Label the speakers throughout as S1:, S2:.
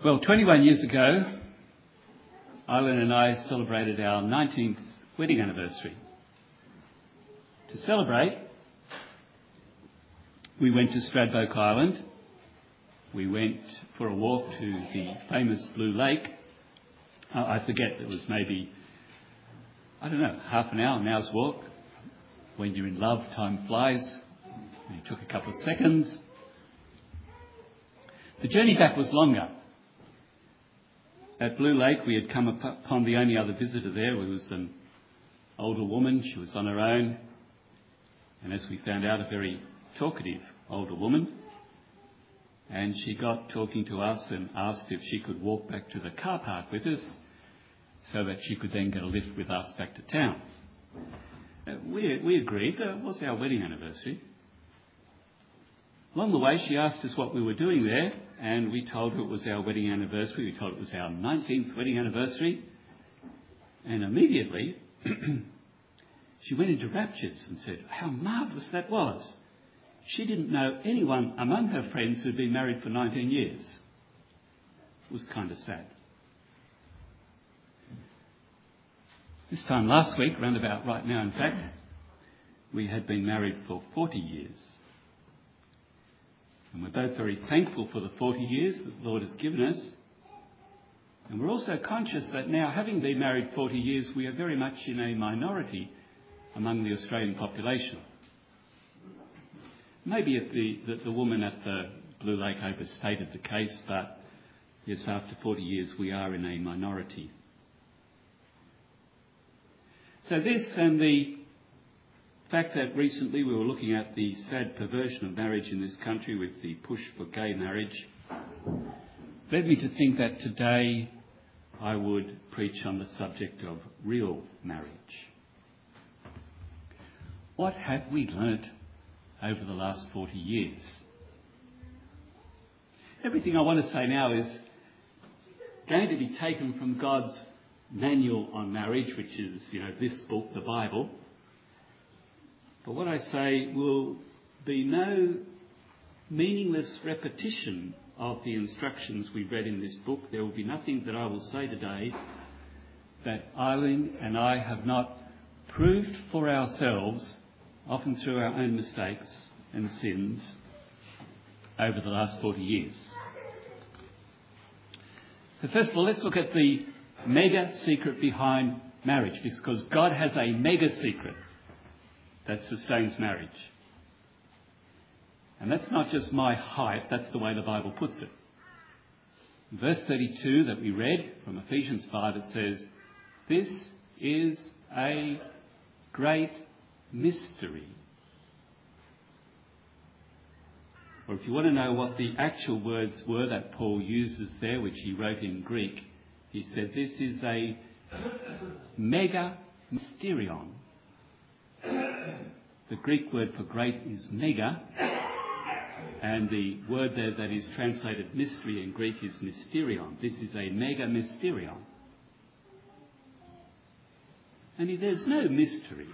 S1: Well, 21 years ago, Eileen and I celebrated our 19th wedding anniversary. To celebrate, we went to Stradbroke Island. We went for a walk to the famous Blue Lake. I forget, it was maybe, half an hour's walk. When you're in love, time flies. It took a couple of seconds. The journey back was longer. At Blue Lake, we had come upon the only other visitor there. It was an older woman. She was on her own. And as we found out, a very talkative older woman. And she got talking to us and asked if she could walk back to the car park with us so that she could then get a lift with us back to town. We agreed. It was our wedding anniversary. Along the way, she asked us what we were doing there, and we told her it was our wedding anniversary. We told her it was our 19th wedding anniversary. And immediately, she went into raptures and said how marvellous that was. She didn't know anyone among her friends who'd been married for 19 years. It was kind of sad. This time last week, round about right now in fact, we had been married for 40 years. And we're both very thankful for the 40 years that the Lord has given us. And we're also conscious that now, having been married 40 years, we are very much in a minority among the Australian population. Maybe the woman at the Blue Lake overstated the case, but yes, after 40 years we are in a minority. So this and the fact that recently we were looking at the sad perversion of marriage in this country with the push for gay marriage led me to think that today I would preach on the subject of real marriage. What have we learnt over the last 40 years? Everything I want to say now is going to be taken from God's manual on marriage, which is, this book, the Bible. But what I say will be no meaningless repetition of the instructions we read in this book. There will be nothing that I will say today that Eileen and I have not proved for ourselves, often through our own mistakes and sins, over the last 40 years. So first of all, let's look at the mega secret behind marriage, because God has a mega secret that sustains marriage. And that's not just my hype, that's the way the Bible puts it. In verse 32 that we read from Ephesians 5, it says, "This is a great mystery." Or if you want to know what the actual words were that Paul uses there, which he wrote in Greek, he said this is a mega mysterion. The Greek word for great is mega, and the word there that is translated mystery in Greek is mysterion. This is a mega mysterion. And there's no mystery.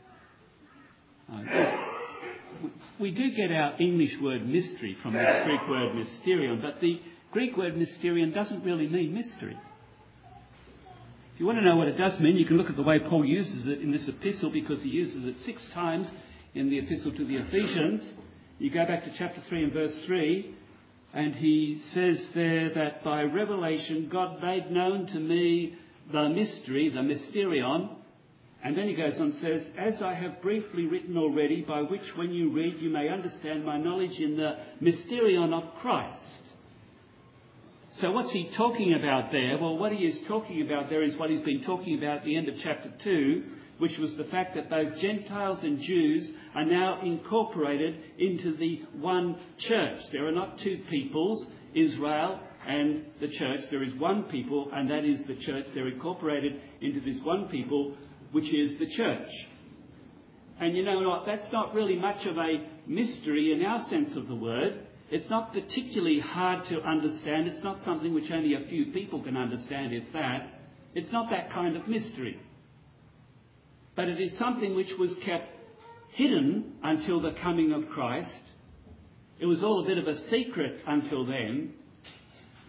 S1: We do get our English word mystery from this Greek word mysterion, but the Greek word mysterion doesn't really mean mystery. If you want to know what it does mean, you can look at the way Paul uses it in this epistle, because he uses it 6 times in the epistle to the Ephesians. You go back to chapter 3 and verse 3, and he says there that by revelation God made known to me the mystery, the mysterion. And then he goes on and says, "As I have briefly written already, by which when you read you may understand my knowledge in the mysterion of Christ." So what's he talking about there? Well, what he is talking about there is what he's been talking about at the end of chapter 2, which was the fact that both Gentiles and Jews are now incorporated into the one church. There are not two peoples, Israel and the church. There is one people, and that is the church. They're incorporated into this one people, which is the church. And you know what? That's not really much of a mystery in our sense of the word. It's not particularly hard to understand. It's not something which only a few people can understand, if that. It's not that kind of mystery. But it is something which was kept hidden until the coming of Christ. It was all a bit of a secret until then.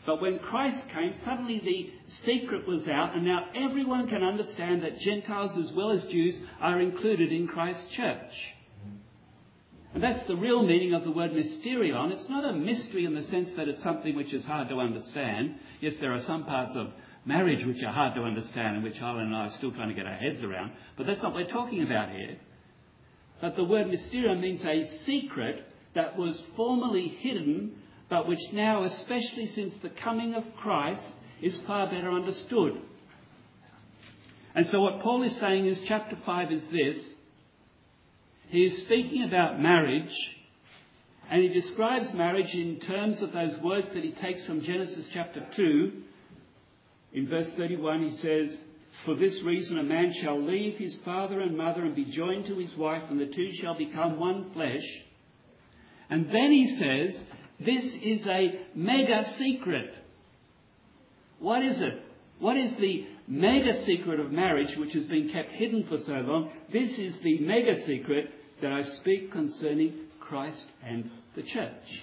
S1: But when Christ came, suddenly the secret was out, and now everyone can understand that Gentiles as well as Jews are included in Christ's church. And that's the real meaning of the word mysterion. It's not a mystery in the sense that it's something which is hard to understand. Yes, there are some parts of marriage which are hard to understand and which Alan and I are still trying to get our heads around, but that's not what we're talking about here. But the word mysterion means a secret that was formerly hidden, but which now, especially since the coming of Christ, is far better understood. And so what Paul is saying in chapter 5 is this. He is speaking about marriage, and he describes marriage in terms of those words that he takes from Genesis chapter 2. In verse 31 he says, "For this reason a man shall leave his father and mother and be joined to his wife, and the two shall become one flesh." And then he says, this is a mega secret. What is it? What is the mega secret of marriage which has been kept hidden for so long? This is the mega secret that I speak concerning Christ and the church.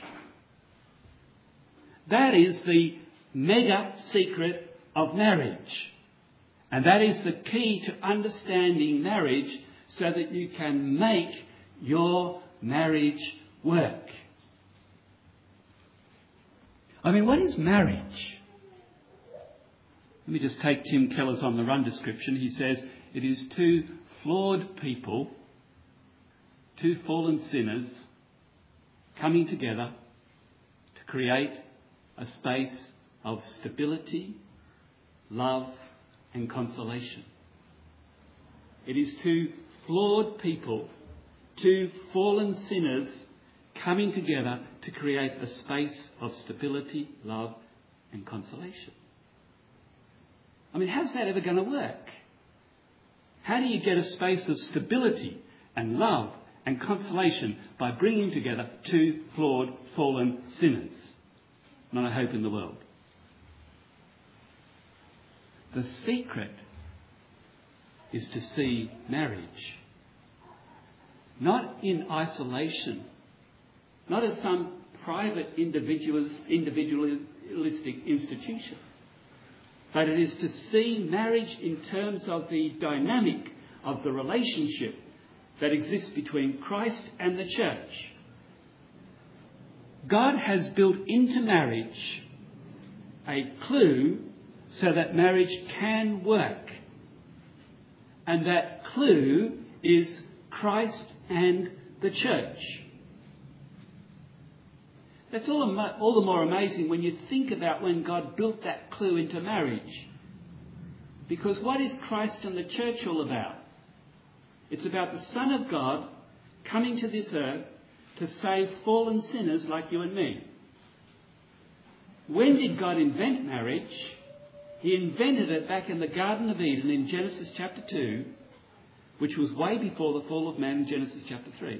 S1: That is the mega secret of marriage. And that is the key to understanding marriage so that you can make your marriage work. I mean, what is marriage? Let me just take Tim Keller's On the Run description. He says, it is two flawed people, two fallen sinners, coming together to create a space of stability, love and consolation. It is two flawed people, two fallen sinners coming together to create a space of stability, love and consolation. I mean, how's that ever going to work? How do you get a space of stability and love and consolation by bringing together two flawed, fallen sinners? Not a hope in the world. The secret is to see marriage not in isolation, not as some private individualistic institution, but it is to see marriage in terms of the dynamic of the relationship that exists between Christ and the church. God has built into marriage a clue so that marriage can work. And that clue is Christ and the church. That's all the more amazing when you think about when God built that clue into marriage. Because what is Christ and the church all about? It's about the Son of God coming to this earth to save fallen sinners like you and me. When did God invent marriage? He invented it back in the Garden of Eden in Genesis chapter 2, which was way before the fall of man in Genesis chapter 3.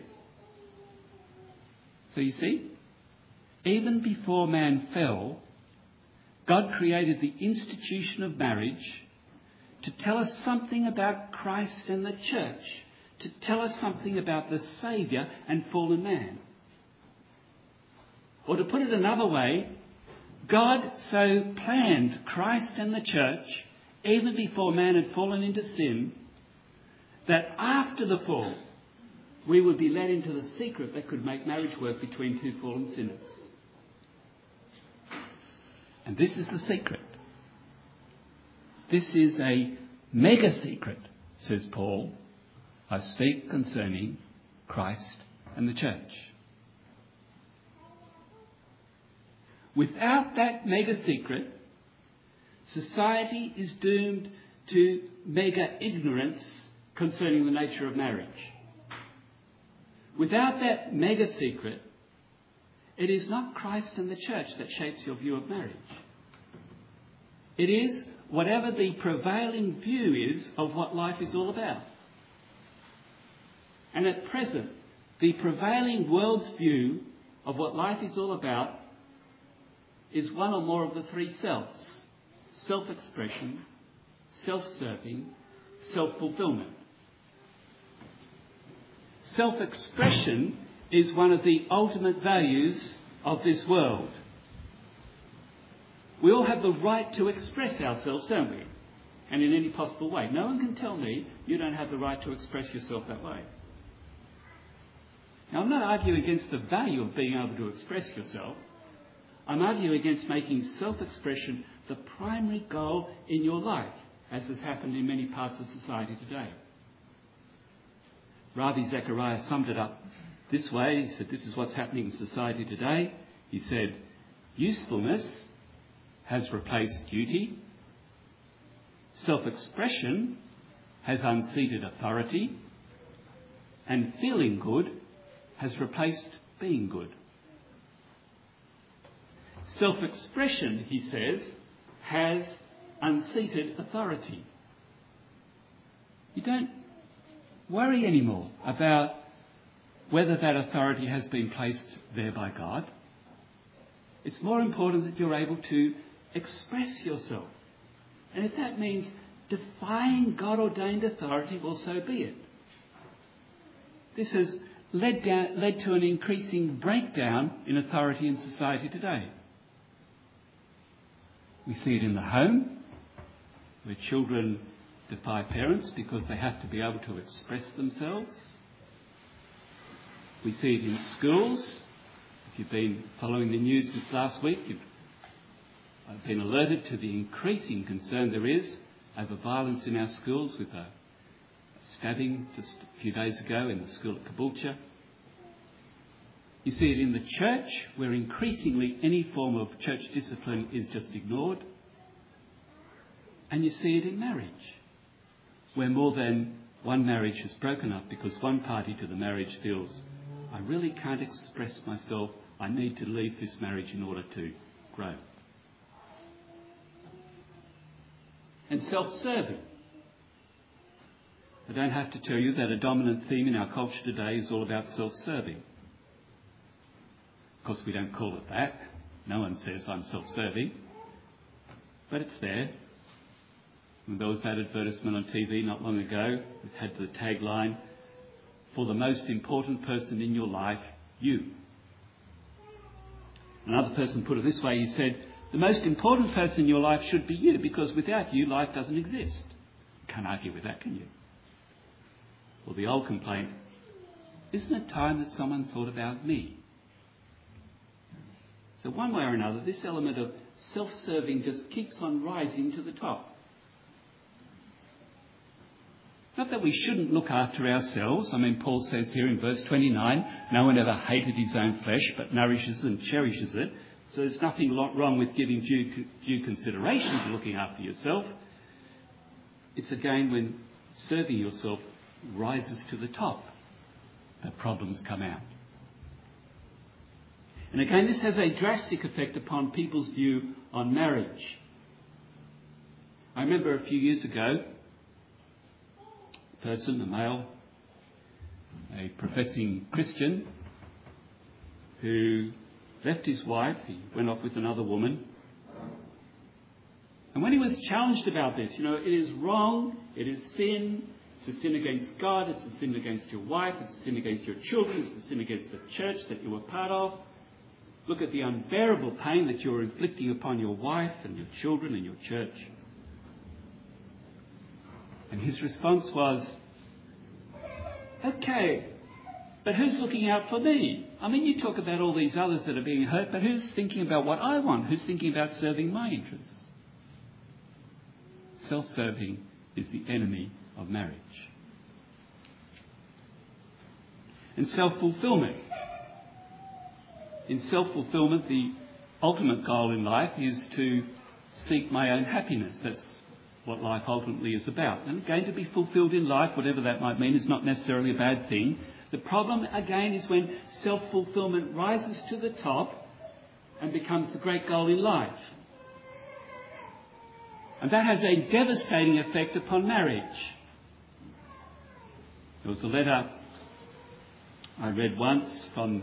S1: So you see, even before man fell, God created the institution of marriage to tell us something about Christ and the church, to tell us something about the Saviour and fallen man. Or to put it another way, God so planned Christ and the church, even before man had fallen into sin, that after the fall, we would be led into the secret that could make marriage work between two fallen sinners. And this is the secret. This is a mega secret, says Paul. I speak concerning Christ and the church. Without that mega secret, society is doomed to mega ignorance concerning the nature of marriage. Without that mega secret, it is not Christ and the church that shapes your view of marriage. It is whatever the prevailing view is of what life is all about. And at present, the prevailing world's view of what life is all about is one or more of the three selves: self-expression, self-serving, self-fulfillment. Self-expression is one of the ultimate values of this world. We all have the right to express ourselves, don't we? And in any possible way. No one can tell me you don't have the right to express yourself that way. Now, I'm not arguing against the value of being able to express yourself. I'm arguing against making self-expression the primary goal in your life, as has happened in many parts of society today. Ravi Zacharias summed it up this way. He said, this is what's happening in society today. He said, usefulness has replaced duty. Self-expression has unseated authority. And feeling good has replaced being good. Self-expression, he says, has unseated authority. You don't worry anymore about whether that authority has been placed there by God. It's more important that you're able to express yourself. And if that means defying God-ordained authority, well, so be it. This has led to an increasing breakdown in authority in society today. We see it in the home, where children defy parents because they have to be able to express themselves. We see it in schools. If you've been following the news since last week, I've been alerted to the increasing concern there is over violence in our schools, with a stabbing just a few days ago in the school at Caboolture. You see it in the church, where increasingly any form of church discipline is just ignored. And you see it in marriage, where more than one marriage is broken up because one party to the marriage feels, I really can't express myself, I need to leave this marriage in order to grow. And self-serving. I don't have to tell you that a dominant theme in our culture today is all about self-serving. Of course, we don't call it that. No one says I'm self-serving. But it's there. And there was that advertisement on TV not long ago. It had the tagline, for the most important person in your life, you. Another person put it this way. He said, the most important person in your life should be you, because without you, life doesn't exist. You can't argue with that, can you? Well, the old complaint, isn't it time that someone thought about me? So one way or another, this element of self-serving just keeps on rising to the top. Not that we shouldn't look after ourselves. I mean, Paul says here in verse 29, no one ever hated his own flesh, but nourishes and cherishes it. So there's nothing wrong with giving due consideration to looking after yourself. It's again when serving yourself rises to the top that problems come out. And again, this has a drastic effect upon people's view on marriage. I remember a few years ago, a male, a professing Christian, who left his wife. He went off with another woman. And when he was challenged about this, it is wrong, it is sin, it's a sin against God, it's a sin against your wife, it's a sin against your children, it's a sin against the church that you were part of. Look at the unbearable pain that you're inflicting upon your wife and your children and your church. And his response was, okay, but who's looking out for me? I mean, you talk about all these others that are being hurt, but who's thinking about what I want? Who's thinking about serving my interests? Self-serving is the enemy of marriage. And self-fulfillment. In self-fulfillment, the ultimate goal in life is to seek my own happiness. That's what life ultimately is about. And again, to be fulfilled in life, whatever that might mean, is not necessarily a bad thing. The problem, again, is when self-fulfillment rises to the top and becomes the great goal in life. And that has a devastating effect upon marriage. There was a letter I read once from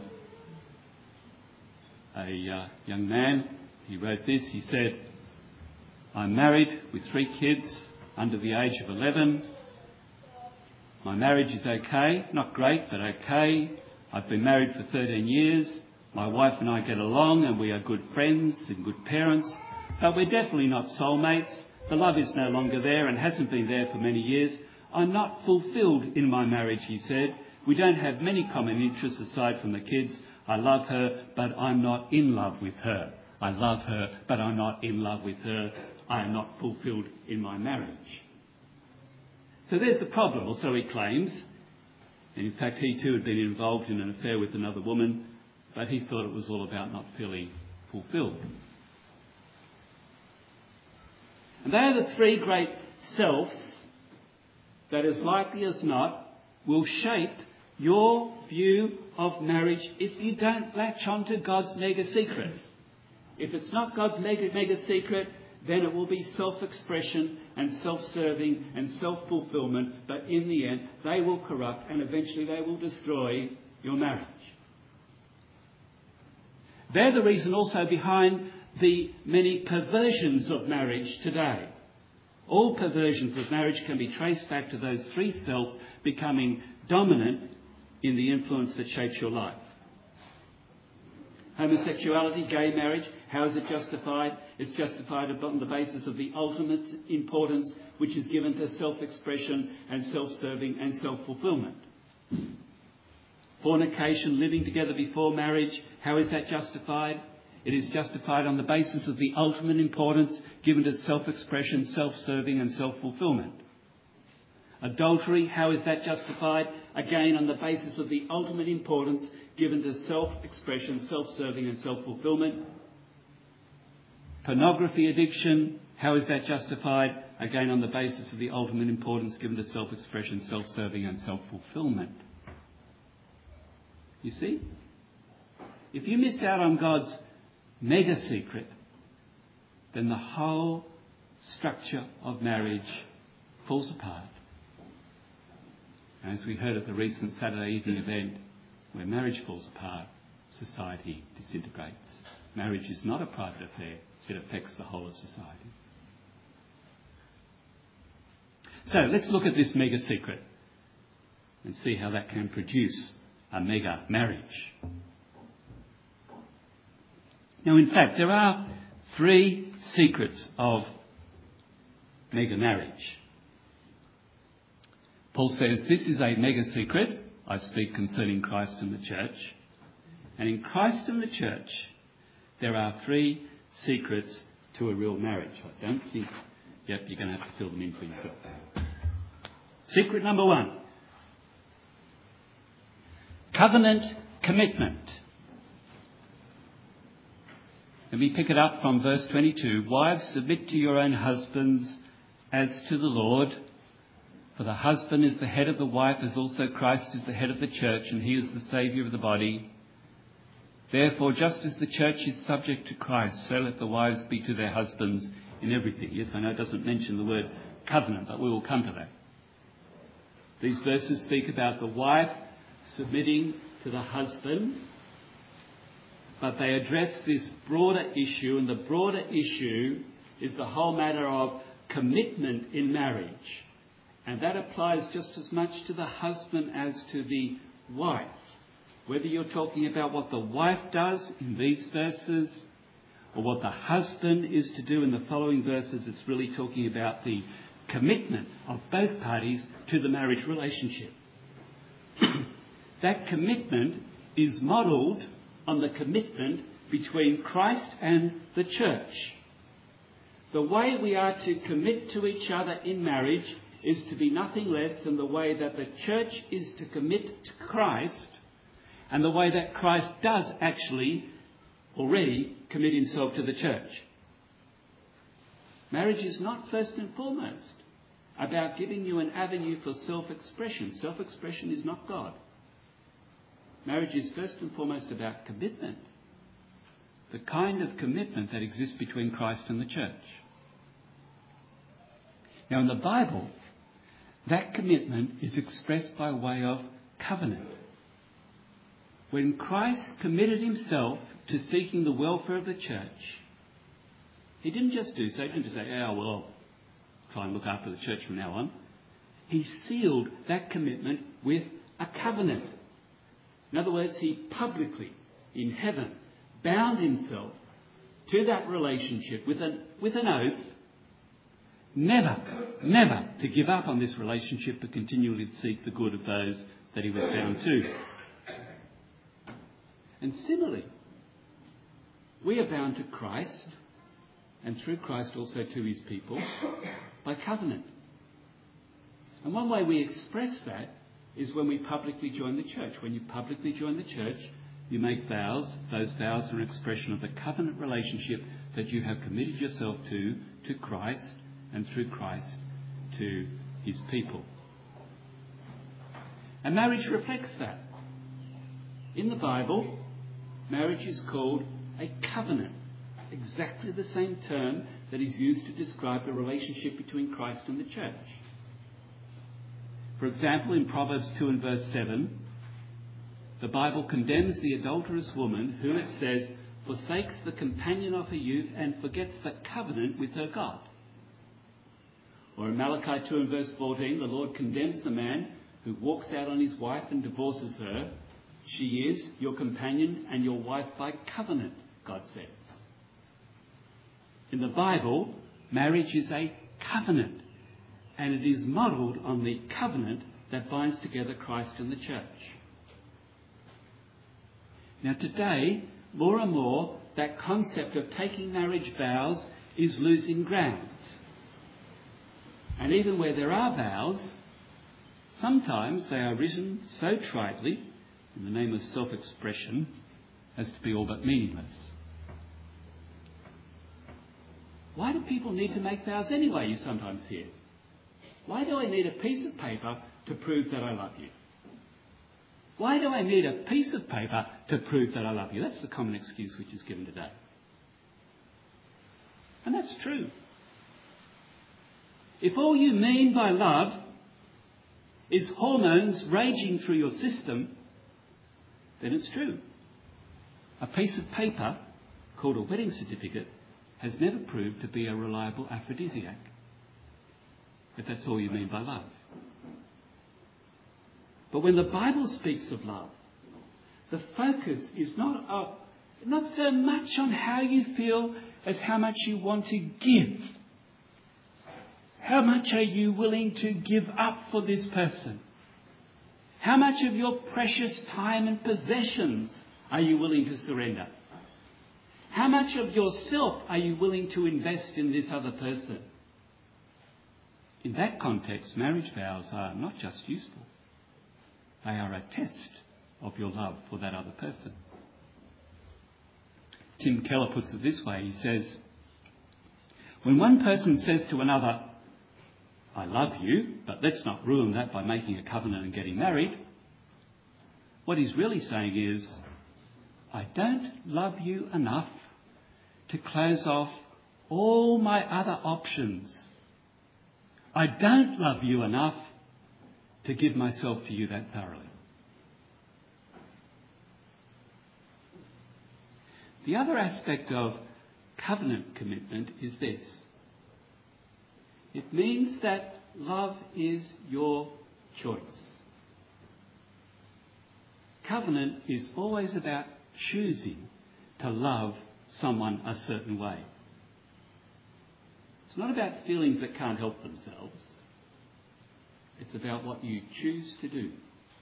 S1: a young man. He wrote this. He said, I'm married with 3 kids under the age of 11. My marriage is okay. Not great, but okay. I've been married for 13 years. My wife and I get along and we are good friends and good parents. but we're definitely not soulmates. The love is no longer there and hasn't been there for many years. I'm not fulfilled in my marriage, he said. We don't have many common interests aside from the kids. I love her, but I'm not in love with her. I love her, but I'm not in love with her. I am not fulfilled in my marriage. So there's the problem, or so he claims. And in fact, he too had been involved in an affair with another woman, but he thought it was all about not feeling fulfilled. And they are the three great selves that, as likely as not, will shape your view of marriage if you don't latch on to God's mega secret. If it's not God's mega secret, then it will be self-expression and self-serving and self-fulfillment, but in the end they will corrupt and eventually they will destroy your marriage. They're the reason also behind the many perversions of marriage today. All perversions of marriage can be traced back to those three selves becoming dominant in the influence that shapes your life. Homosexuality, gay marriage, how is it justified? It's justified upon the basis of the ultimate importance which is given to self-expression and self-serving and self-fulfillment. Fornication, living together before marriage, how is that justified? It is justified on the basis of the ultimate importance given to self-expression, self-serving and self-fulfillment. Adultery, how is that justified? Again, on the basis of the ultimate importance given to self-expression, self-serving and self-fulfillment. Pornography addiction, how is that justified? Again, on the basis of the ultimate importance given to self-expression, self-serving and self-fulfillment. You see? If you miss out on God's mega secret, then the whole structure of marriage falls apart. As we heard at the recent Saturday evening event, where marriage falls apart, society disintegrates. Marriage is not a private affair, it affects the whole of society. So let's look at this mega secret and see how that can produce a mega marriage. Now, in fact, there are three secrets of mega marriage. Paul says, this is a mega secret. I speak concerning Christ and the church. And in Christ and the church, there are three secrets to a real marriage. I don't think, you're going to have to fill them in for yourself. Secret number one. Covenant commitment. Let me pick it up from verse 22. Wives, submit to your own husbands as to the Lord. For the husband is the head of the wife, as also Christ is the head of the church, and he is the Saviour of the body. Therefore, just as the church is subject to Christ, so let the wives be to their husbands in everything. Yes, I know it doesn't mention the word covenant, but we will come to that. These verses speak about the wife submitting to the husband, but they address this broader issue, and the broader issue is the whole matter of commitment in marriage. And that applies just as much to the husband as to the wife. Whether you're talking about what the wife does in these verses or what the husband is to do in the following verses, it's really talking about the commitment of both parties to the marriage relationship. That commitment is modelled on the commitment between Christ and the church. The way we are to commit to each other in marriage is to be nothing less than the way that the church is to commit to Christ, and the way that Christ does actually already commit himself to the church. Marriage is not first and foremost about giving you an avenue for self-expression. Self-expression is not God. Marriage is first and foremost about commitment. The kind of commitment that exists between Christ and the church. Now in the Bible, that commitment is expressed by way of covenant. When Christ committed himself to seeking the welfare of the church, he didn't just do so, he didn't just say, oh, well, I'll try and look after the church from now on. He sealed that commitment with a covenant. In other words, he publicly, in heaven, bound himself to that relationship with an oath, never to give up on this relationship, but continually to seek the good of those that he was bound to. And similarly, we are bound to Christ, and through Christ also to his people, by covenant. And one way we express that is when we publicly join the church. When you publicly join the church, you make vows. Those vows are an expression of the covenant relationship that you have committed yourself to Christ, and through Christ to his people. And marriage reflects that. In the Bible, marriage is called a covenant, exactly the same term that is used to describe the relationship between Christ and the church. For example, in Proverbs 2 and verse 7, the Bible condemns the adulterous woman who, it says, forsakes the companion of her youth and forgets the covenant with her God. Or in Malachi 2 and verse 14, the Lord condemns the man who walks out on his wife and divorces her. She is your companion and your wife by covenant, God says. In the Bible, marriage is a covenant, and it is modelled on the covenant that binds together Christ and the church. Now today, more and more, that concept of taking marriage vows is losing ground. And even where there are vows, sometimes they are written so tritely, in the name of self-expression, as to be all but meaningless. Why do people need to make vows anyway, you sometimes hear? Why do I need a piece of paper to prove that I love you? Why do I need a piece of paper to prove that I love you? That's the common excuse which is given today. And that's true. If all you mean by love is hormones raging through your system, then it's true. A piece of paper called a wedding certificate has never proved to be a reliable aphrodisiac, if that's all you mean by love. But when the Bible speaks of love, the focus is not so much on how you feel as how much you want to give. How much are you willing to give up for this person? How much of your precious time and possessions are you willing to surrender? How much of yourself are you willing to invest in this other person? In that context, marriage vows are not just useful. They are a test of your love for that other person. Tim Keller puts it this way. He says, when one person says to another, I love you, but let's not ruin that by making a covenant and getting married, what he's really saying is, I don't love you enough to close off all my other options. I don't love you enough to give myself to you that thoroughly. The other aspect of covenant commitment is this. It means that love is your choice. Covenant is always about choosing to love someone a certain way. It's not about feelings that can't help themselves. It's about what you choose to do.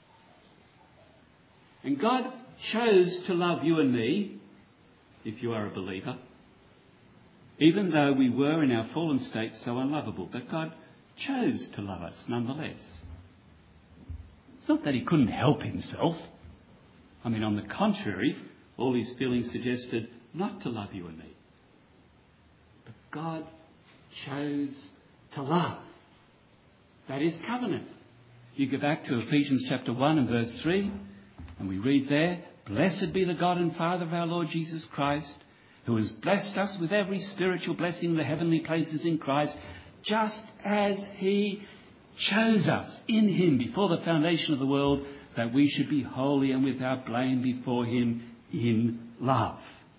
S1: And God chose to love you and me, if you are a believer, even though we were in our fallen state so unlovable. But God chose to love us nonetheless. It's not that he couldn't help himself. I mean, on the contrary, all his feelings suggested not to love you and me. But God chose to love. That is covenant. You go back to Ephesians chapter 1 and verse 3, and we read there, Blessed be the God and Father of our Lord Jesus Christ, who has blessed us with every spiritual blessing in the heavenly places in Christ, just as he chose us in him before the foundation of the world, that we should be holy and without blame before him in love.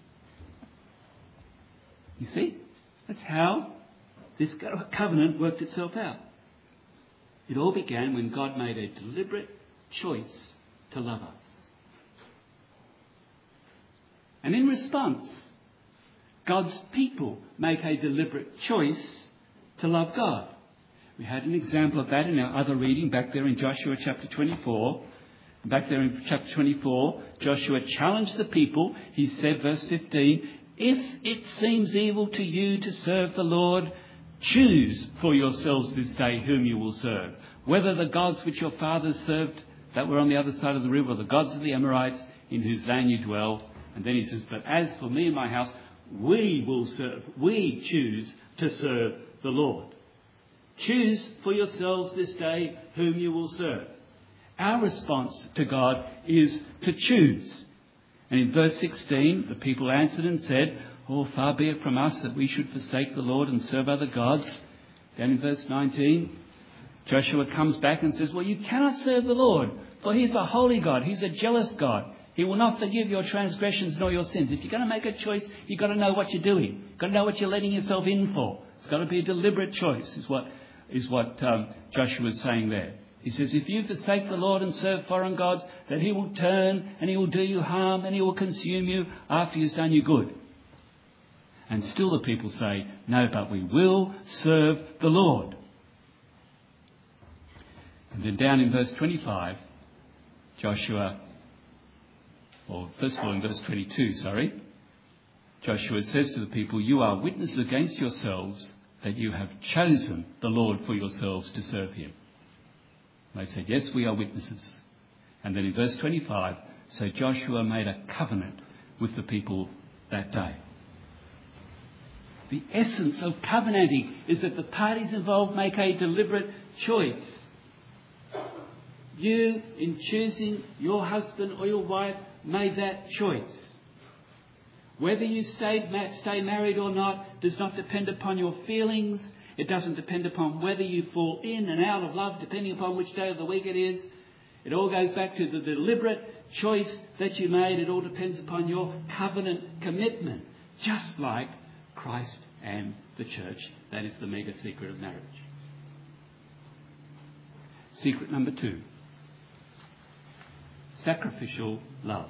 S1: You see? That's how this covenant worked itself out. It all began when God made a deliberate choice to love us. And in response, God's people make a deliberate choice to love God. We had an example of that in our other reading back there in Joshua chapter 24. Back there in chapter 24, Joshua challenged the people. He said, verse 15, "If it seems evil to you to serve the Lord, choose for yourselves this day whom you will serve, whether the gods which your fathers served that were on the other side of the river, or the gods of the Amorites in whose land you dwell." And then he says, "But as for me and my house, we will serve. We choose to serve the Lord." Choose for yourselves this day whom you will serve. Our response to God is to choose. And in verse 16, the people answered and said, "Oh, far be it from us that we should forsake the Lord and serve other gods." Then in verse 19, Joshua comes back and says, "Well, you cannot serve the Lord, for he's a holy God. He's a jealous God. He will not forgive your transgressions nor your sins." If you're going to make a choice, you've got to know what you're doing. You've got to know what you're letting yourself in for. It's got to be a deliberate choice, is what Joshua is saying there. He says, if you forsake the Lord and serve foreign gods, that he will turn and he will do you harm and he will consume you after he's done you good. And still the people say, "No, but we will serve the Lord." And then down in verse 25, Joshua, or first of all in verse 22, Joshua says to the people, "You are witnesses against yourselves that you have chosen the Lord for yourselves to serve him." And they said, "Yes, we are witnesses." And then in verse 25, so Joshua made a covenant with the people that day. The essence of covenanting is that the parties involved make a deliberate choice. You, in choosing your husband or your wife, made that choice. Whether you stay married or not does not depend upon your feelings. It doesn't depend upon whether you fall in and out of love, depending upon which day of the week it is. It all goes back to the deliberate choice that you made. It all depends upon your covenant commitment, just like Christ and the church. That is the mega secret of marriage. Secret number 2. Sacrificial love.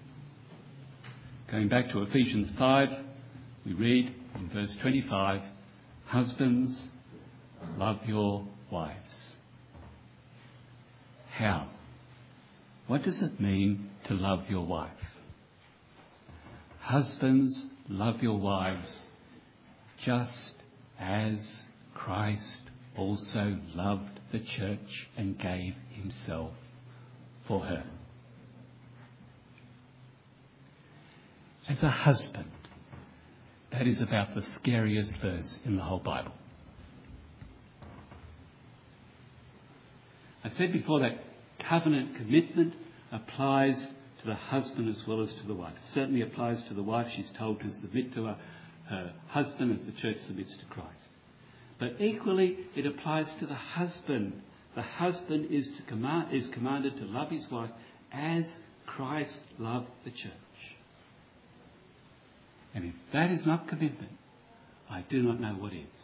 S1: Going back to Ephesians 5, we read in verse 25, "Husbands, love your wives." How? What does it mean to love your wife? Husbands, love your wives just as Christ also loved the church and gave himself for her. As a husband, that is about the scariest verse in the whole Bible. I said before that covenant commitment applies to the husband as well as to the wife. It certainly applies to the wife. She's told to submit to her husband as the church submits to Christ. But equally, it applies to the husband. The husband is commanded to love his wife as Christ loved the church. And if that is not commitment, I do not know what is.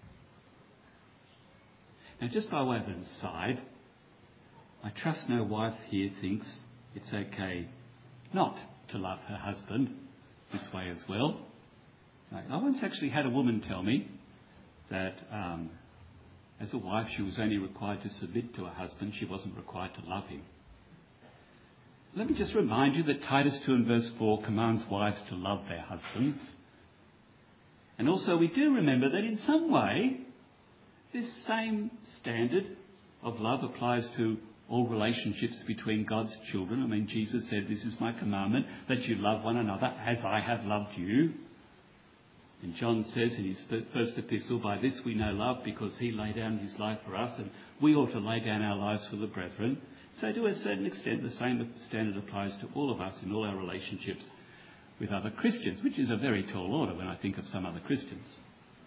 S1: Now, just by way of an aside, I trust no wife here thinks it's okay not to love her husband this way as well. I once actually had a woman tell me that as a wife she was only required to submit to her husband, she wasn't required to love him. Let me just remind you that Titus 2 and verse 4 commands wives to love their husbands. And also we do remember that in some way this same standard of love applies to all relationships between God's children. I mean, Jesus said, "This is my commandment, that you love one another as I have loved you." And John says in his first epistle, "By this we know love, because he laid down his life for us, and we ought to lay down our lives for the brethren." So to a certain extent, the same standard applies to all of us in all our relationships with other Christians, which is a very tall order when I think of some other Christians.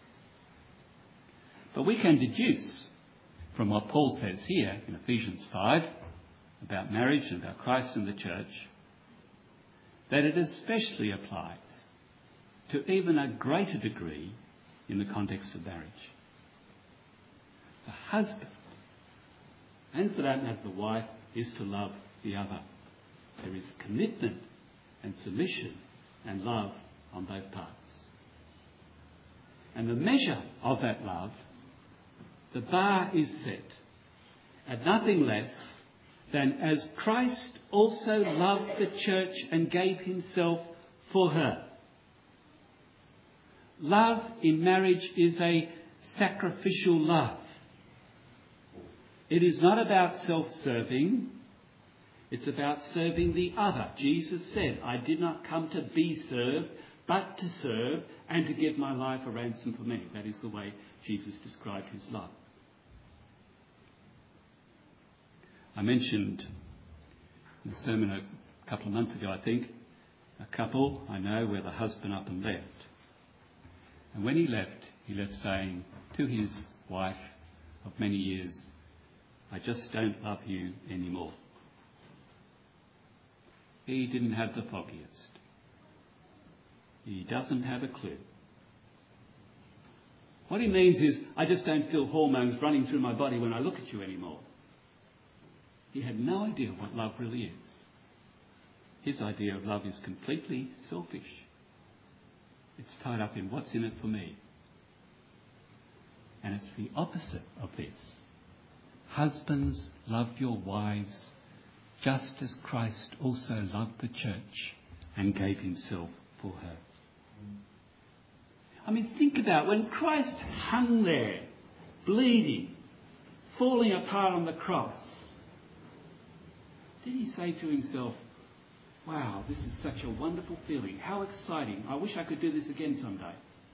S1: But we can deduce from what Paul says here in Ephesians 5 about marriage and about Christ and the church, that it especially applies to even a greater degree in the context of marriage. The husband, and for that matter the wife, is to love the other. There is commitment and submission and love on both parts. And the measure of that love, the bar is set at nothing less than as Christ also loved the church and gave himself for her. Love in marriage is a sacrificial love. It is not about self-serving. It's about serving the other. Jesus said, I did not come to be served, but to serve and to give my life a ransom for many. That is the way Jesus described his love. I mentioned in the sermon a couple of months ago, I think, a couple I know where the husband up and left. And when he left saying to his wife of many years, I just don't love you anymore. He didn't have the foggiest. He doesn't have a clue. What he means is, I just don't feel hormones running through my body when I look at you anymore. He had no idea what love really is. His idea of love is completely selfish. It's tied up in what's in it for me. And it's the opposite of this. Husbands, love your wives just as Christ also loved the church and gave himself for her. I mean, think about when Christ hung there, bleeding, falling apart on the cross. Did he say to himself, wow, this is such a wonderful feeling. How exciting. I wish I could do this again someday.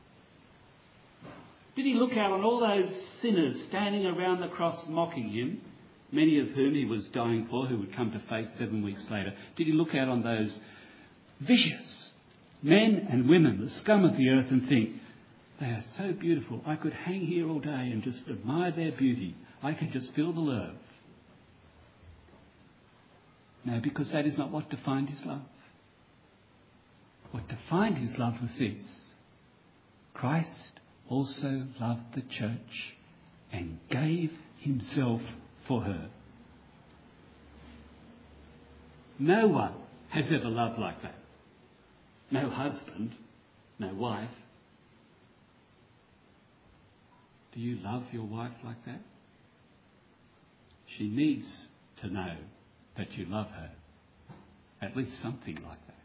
S1: Did he look out on all those sinners standing around the cross mocking him, many of whom he was dying for, who would come to faith 7 weeks later? Did he look out on those vicious men and women, the scum of the earth, and think, they are so beautiful. I could hang here all day and just admire their beauty. I could just feel the love. No, because that is not what defined his love. What defined his love was this: Christ also loved the church and gave himself for her. No one has ever loved like that. No husband, no wife. Do you love your wife like that? She needs to know that you love her. At least something like that.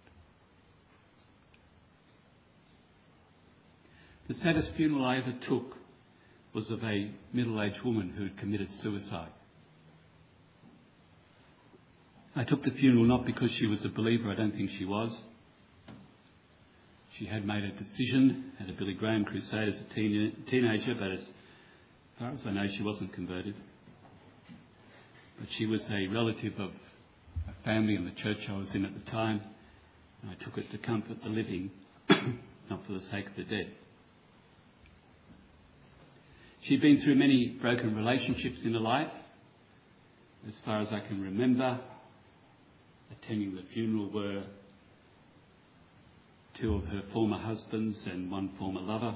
S1: The saddest funeral I ever took was of a middle-aged woman who had committed suicide. I took the funeral not because she was a believer, I don't think she was. She had made a decision at a Billy Graham crusade as a teenager, but as far as I know, she wasn't converted. But she was a relative of a family in the church I was in at the time, and I took it to comfort the living, not for the sake of the dead. She'd been through many broken relationships in her life. As far as I can remember, attending the funeral were 2 of her former husbands and 1 former lover.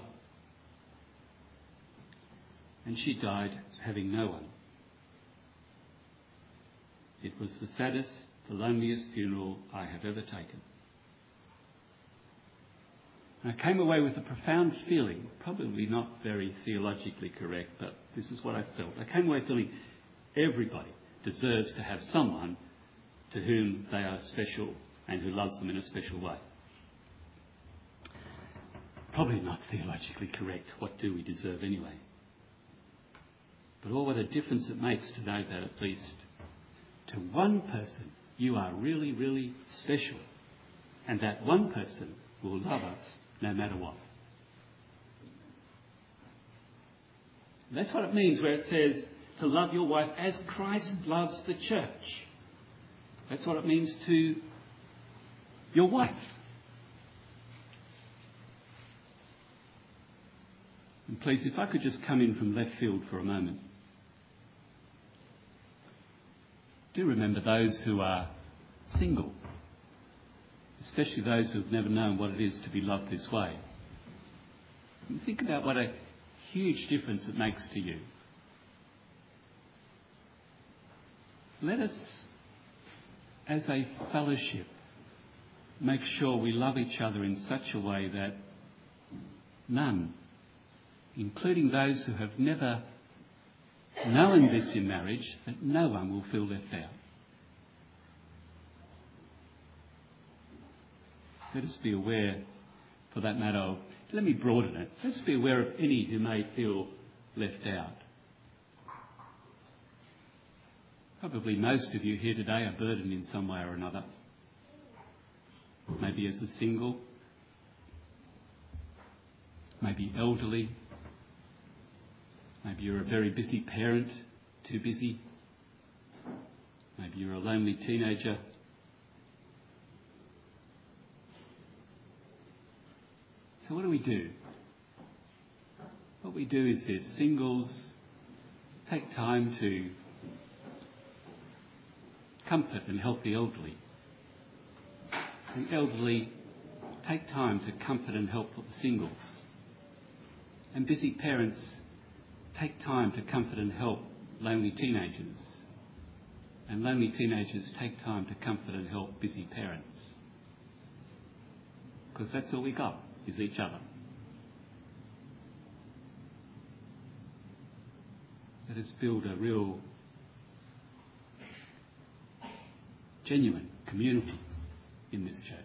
S1: And she died having no one. It was the saddest, the loneliest funeral I have ever taken. And I came away with a profound feeling, probably not very theologically correct, but this is what I felt. I came away feeling everybody deserves to have someone to whom they are special and who loves them in a special way. Probably not theologically correct. What do we deserve anyway? But what a difference it makes to know that at least to one person you are really, really special, and that one person will love us no matter what. And that's what it means where it says to love your wife as Christ loves the church. That's what it means to your wife. And please, if I could just come in from left field for a moment. Do remember those who are single, especially those who have never known what it is to be loved this way. And think about what a huge difference it makes to you. Let us, as a fellowship, make sure we love each other in such a way that none including those who have never known this in marriage, that no one will feel left out. Let us be aware, for that matter, of, let me broaden it. Let's be aware of any who may feel left out. Probably most of you here today are burdened in some way or another. Maybe as a single, maybe elderly, maybe you're a very busy parent, too busy, maybe you're a lonely teenager. So what do? What we do is this: singles, take time to comfort and help the elderly. The elderly, take time to comfort and help the singles. And busy parents, take time to comfort and help lonely teenagers. And lonely teenagers, take time to comfort and help busy parents. Because that's all we got, is each other. Let us build a real, genuine community in this church.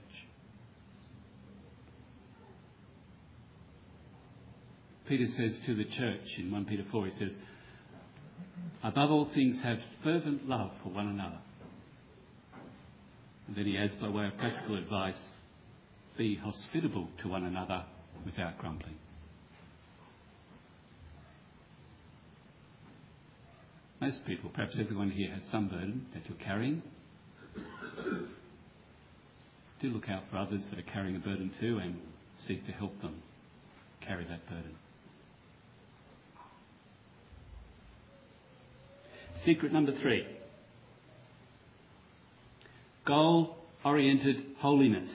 S1: Peter says to the church in 1 Peter 4, he says, above all things have fervent love for one another. And then he adds, by way of practical advice, be hospitable to one another without grumbling. Most people, perhaps everyone here, has some burden that you're carrying. Do look out for others that are carrying a burden too, and seek to help them carry that burden. Secret number 3. Goal-oriented holiness.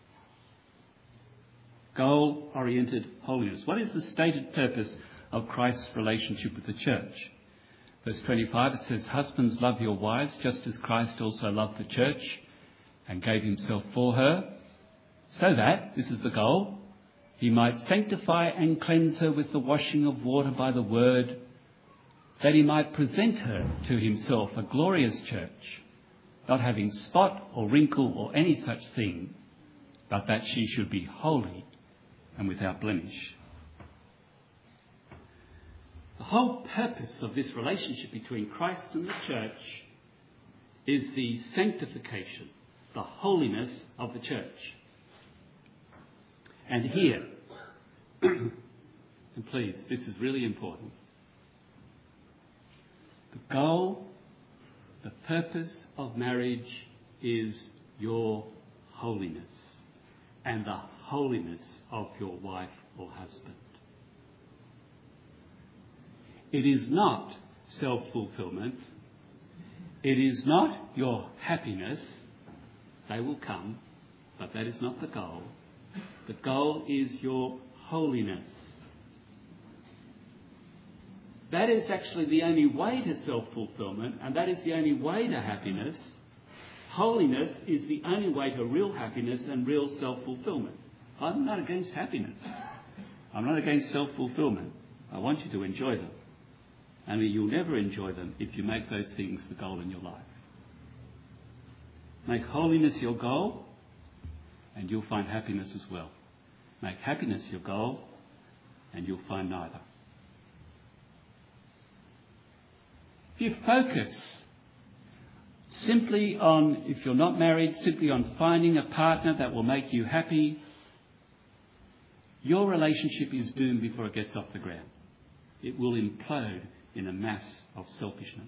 S1: Goal-oriented holiness. What is the stated purpose of Christ's relationship with the church? Verse 25, it says, husbands, love your wives, just as Christ also loved the church and gave himself for her, so that, this is the goal, he might sanctify and cleanse her with the washing of water by the word, that he might present her to himself a glorious church, not having spot or wrinkle or any such thing, but that she should be holy and without blemish. The whole purpose of this relationship between Christ and the church is the sanctification, the holiness of the church. And here, and please, this is really important, the goal, the purpose of marriage is your holiness and the holiness of your wife or husband. It is not self-fulfillment. It is not your happiness. They will come, but that is not the goal. The goal is your holiness. That is actually the only way to self-fulfillment, and that is the only way to happiness. Holiness is the only way to real happiness and real self-fulfillment. I'm not against happiness. I'm not against self-fulfillment. I want you to enjoy them. Only you'll never enjoy them if you make those things the goal in your life. Make holiness your goal, and you'll find happiness as well. Make happiness your goal, and you'll find neither. If you focus simply on, if you're not married, simply on finding a partner that will make you happy, your relationship is doomed before it gets off the ground. It will implode in a mass of selfishness.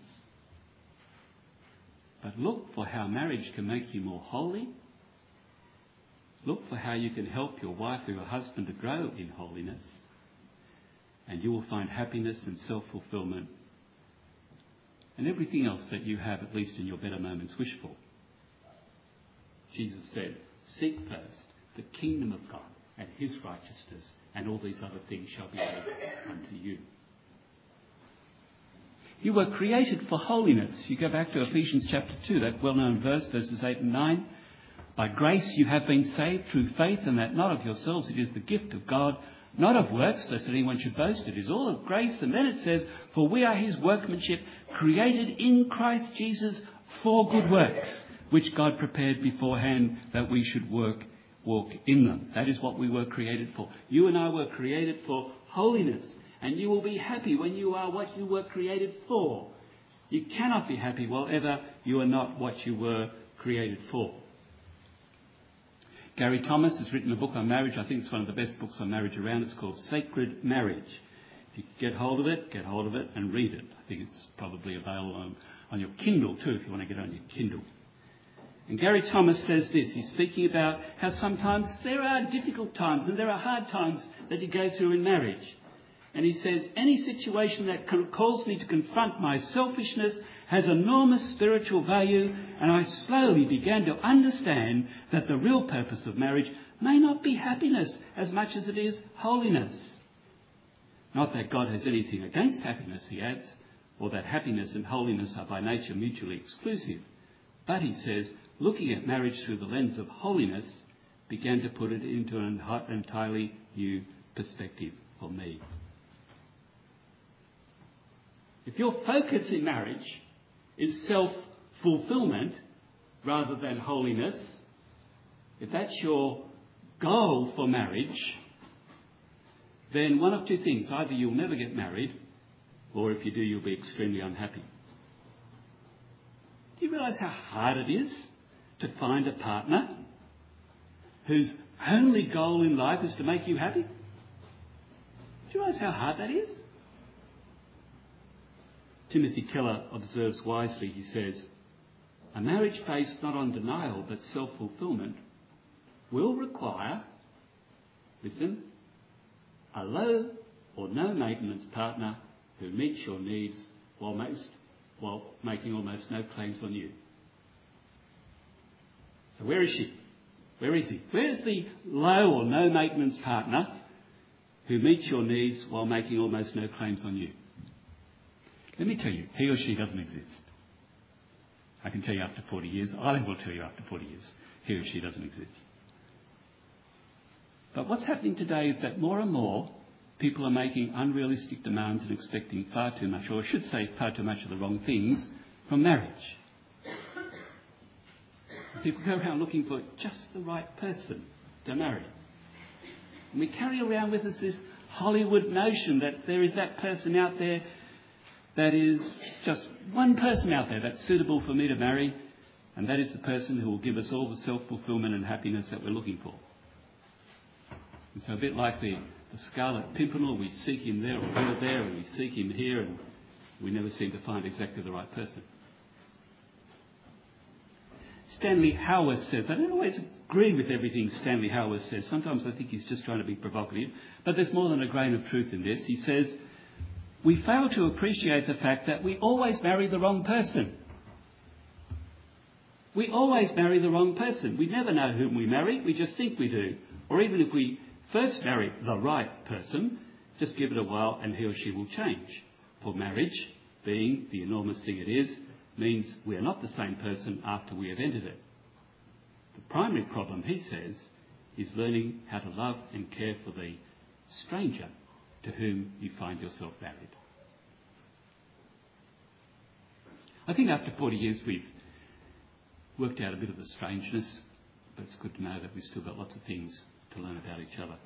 S1: But look for how marriage can make you more holy. Look for how you can help your wife or your husband to grow in holiness. And you will find happiness and self-fulfillment and everything else that you have, at least in your better moments, wish for. Jesus said, seek first the kingdom of God and his righteousness, and all these other things shall be added unto you. You were created for holiness. You go back to Ephesians chapter 2, that well-known verse, verses 8 and 9. By grace you have been saved through faith, and that not of yourselves, it is the gift of God, not of works, lest anyone should boast. It is all of grace. And then it says, for we are his workmanship, created in Christ Jesus for good works, which God prepared beforehand that we should walk in them. That is what we were created for. You and I were created for holiness. And you will be happy when you are what you were created for. You cannot be happy while ever you are not what you were created for. Gary Thomas has written a book on marriage. I think it's one of the best books on marriage around. It's called Sacred Marriage. If you get hold of it and read it. I think it's probably available on your Kindle too, if you want to get it on your Kindle. And Gary Thomas says this. He's speaking about how sometimes there are difficult times and there are hard times that you go through in marriage. And he says, any situation that calls me to confront my selfishness has enormous spiritual value, and I slowly began to understand that the real purpose of marriage may not be happiness as much as it is holiness. Not that God has anything against happiness, he adds, or that happiness and holiness are by nature mutually exclusive. But he says, looking at marriage through the lens of holiness began to put it into an entirely new perspective for me. If your focus in marriage is self-fulfillment rather than holiness, if that's your goal for marriage, then one of two things. Either you'll never get married, or if you do, you'll be extremely unhappy. Do you realise how hard it is to find a partner whose only goal in life is to make you happy? Do you realise how hard that is? Timothy Keller observes wisely. He says, a marriage based not on denial but self-fulfillment will require, listen, a low or no maintenance partner who meets your needs while making almost no claims on you. So where is she? Where is he? Where's the low or no maintenance partner who meets your needs while making almost no claims on you? Let me tell you, he or she doesn't exist. I can tell you after 40 years. I will tell you after 40 years, he or she doesn't exist. But what's happening today is that more and more people are making unrealistic demands and expecting far too much, or I should say far too much of the wrong things, from marriage. People go around looking for just the right person to marry. And we carry around with us this Hollywood notion that there is that person out there, that is just one person out there that's suitable for me to marry, and that is the person who will give us all the self-fulfillment and happiness that we're looking for. And so a bit like the Scarlet Pimpernel, we seek him there or her there, and we seek him here, and we never seem to find exactly the right person. Stanley Hauerwas says, I don't always agree with everything Stanley Hauerwas says. Sometimes I think he's just trying to be provocative, but there's more than a grain of truth in this. He says, we fail to appreciate the fact that we always marry the wrong person. We always marry the wrong person. We never know whom we marry, we just think we do. Or even if we first marry the right person, just give it a while and he or she will change. For marriage, being the enormous thing it is, means we are not the same person after we have entered it. The primary problem, he says, is learning how to love and care for the stranger to whom you find yourself married. I think after 40 years we've worked out a bit of the strangeness, but it's good to know that we've still got lots of things to learn about each other.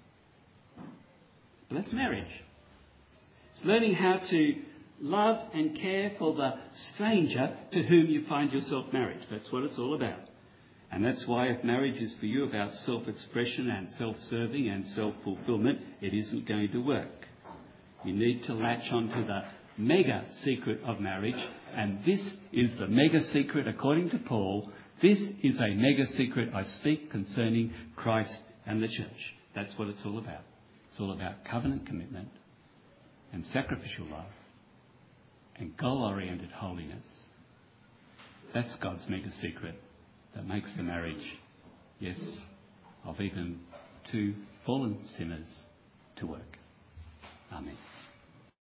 S1: But that's marriage. It's learning how to love and care for the stranger to whom you find yourself married. That's what it's all about. And that's why if marriage is for you about self-expression and self-serving and self-fulfillment, it isn't going to work. You need to latch onto the mega secret of marriage, and this is the mega secret according to Paul. This is a mega secret I speak concerning Christ and the church. That's what it's all about. It's all about covenant commitment and sacrificial love and goal-oriented holiness. That's God's mega secret that makes the marriage, yes, of even two fallen sinners to work. Amen.